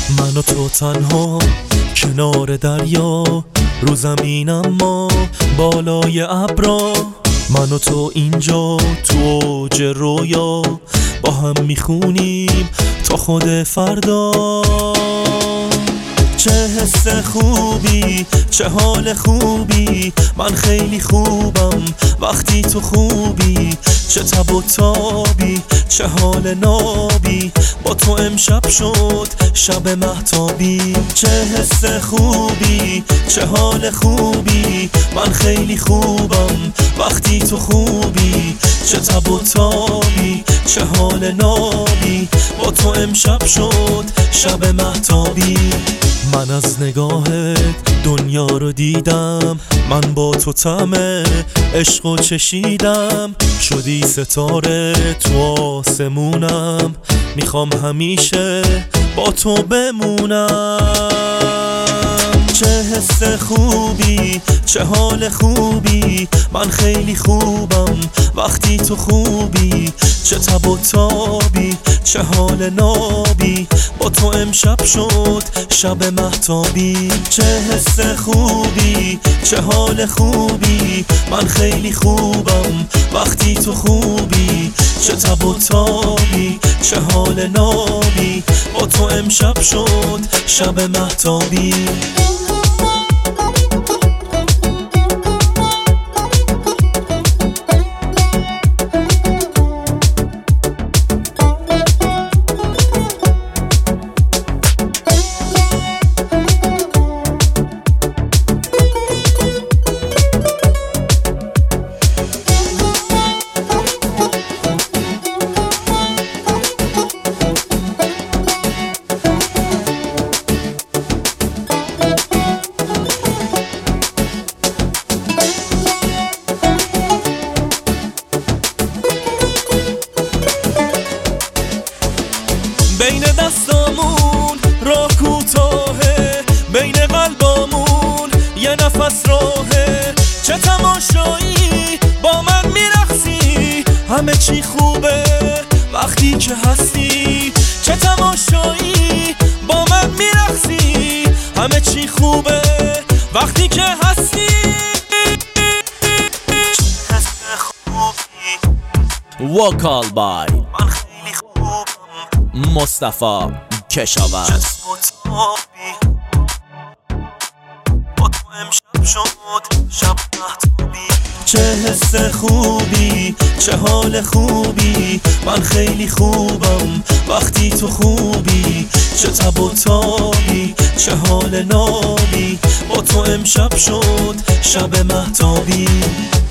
من و تو تنها کنار دریا، رو زمینم ما بالای ابرا. من و تو اینجا تو اوج رویا، با هم میخونیم تا خود فردا. چه حس خوبی، چه حال خوبی، من خیلی خوبم وقتی تو خوبی. چه تب و تابی، چه حال نابی، با تو امشب شد شب مهتابی. چه حس خوبی، چه حال خوبی، من خیلی خوبم وقتی تو خوبی. چه تب و تابی، چه حال نابی، با تو امشب شد شب مهتابی. من از نگاهت دنیا رو دیدم، من با تو طعم عشقو چشیدم. شدی ستاره تو آسمونم، میخوام همیشه با تو بمونم. چه حس خوبی، چه حال خوبی، من خیلی خوبم وقتی تو خوبی. چه تب و تابی، چه حال نابی، با تو امشب شد شب مهتابی. چه حس خوبی، چه حال خوبی، من خیلی خوبم وقتی تو خوبی. چه تب و تابی، چه حال نابی، با تو امشب شد شب مهتابی. بین دستامون راه کوتاهه، بین قلبامون یه نفس راهه. چه تماشایی با من میرقصی، همه چی خوبه وقتی که هستی. چه تماشایی با من میرقصی، همه چی خوبه وقتی که هستی. چه حس خوبی، وکال بای من خیلی خوبم، مصطفی کشاورز. با تو امشب شد شب مهتابی. چه حس خوبی، چه حال خوبی، من خیلی خوبم وقتی تو خوبی. چه تب و تابی، چه حال نابی، با تو امشب شد شب مهتابی.